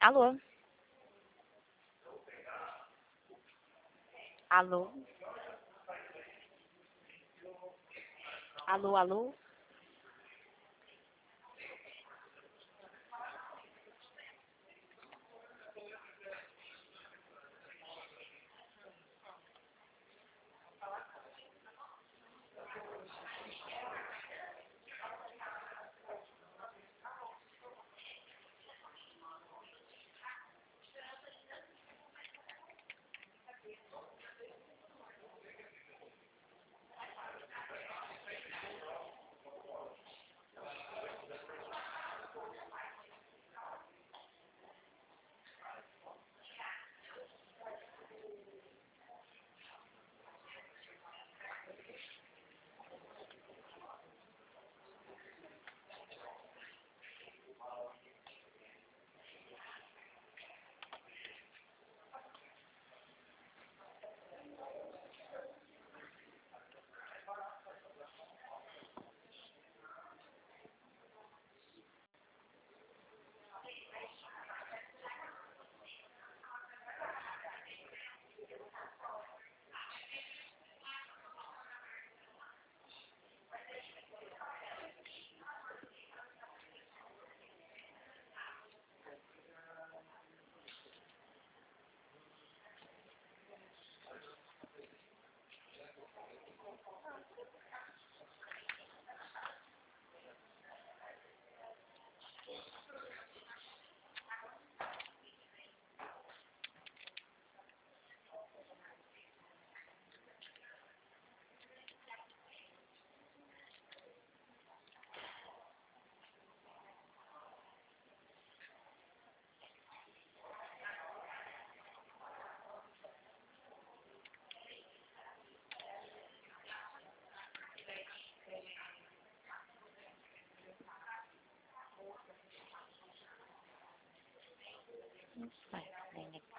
Alô? Alô? Alô, alô? Vai, vem aqui.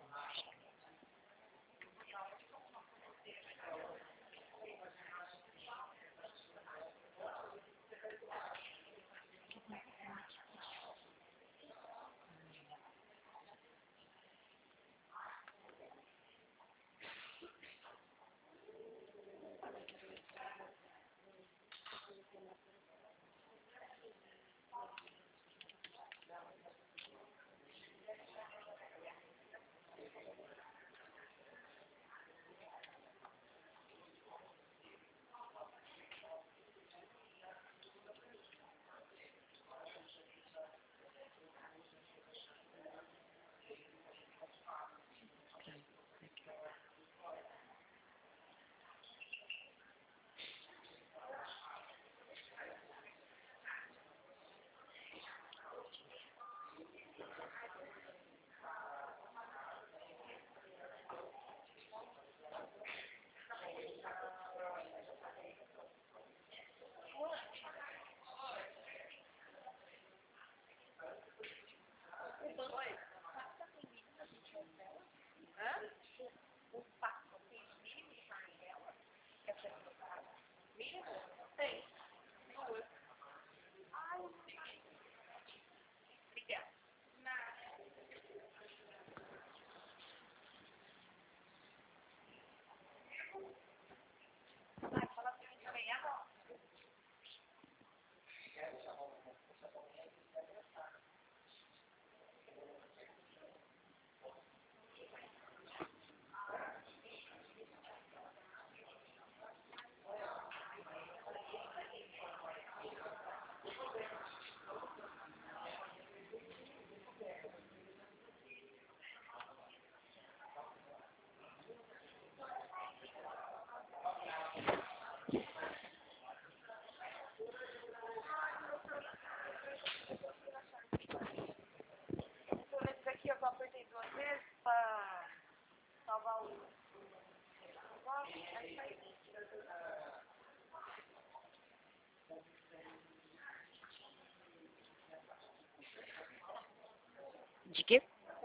De quê?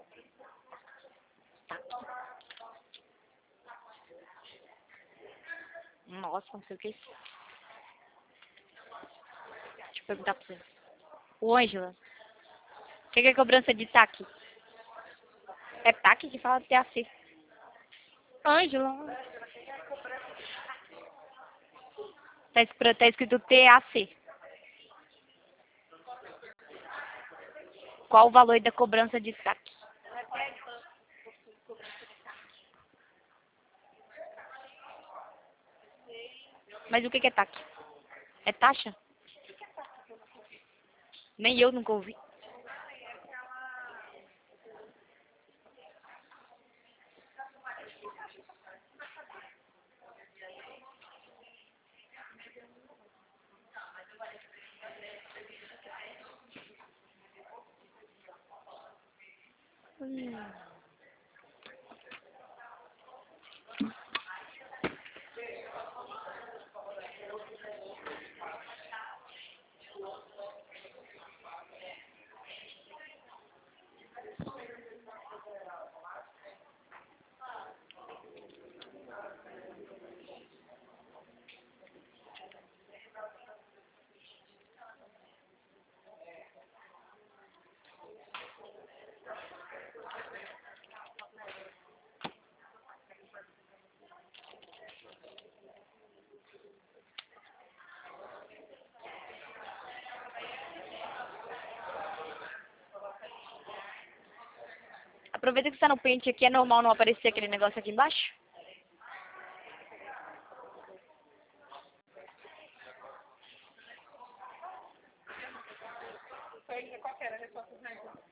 Tá. Nossa, não sei o que é isso. Deixa eu perguntar pra você. Ô, Ângela, o que é cobrança de saque? É TAC que fala TAC. Ângela. Tá escrito TAC. Qual o valor da cobrança de saque? Mas o que é TAC? É taxa? Nem eu nunca ouvi. Aproveita que você tá no pente aqui, é normal não aparecer aquele negócio aqui embaixo? Qual que era a resposta?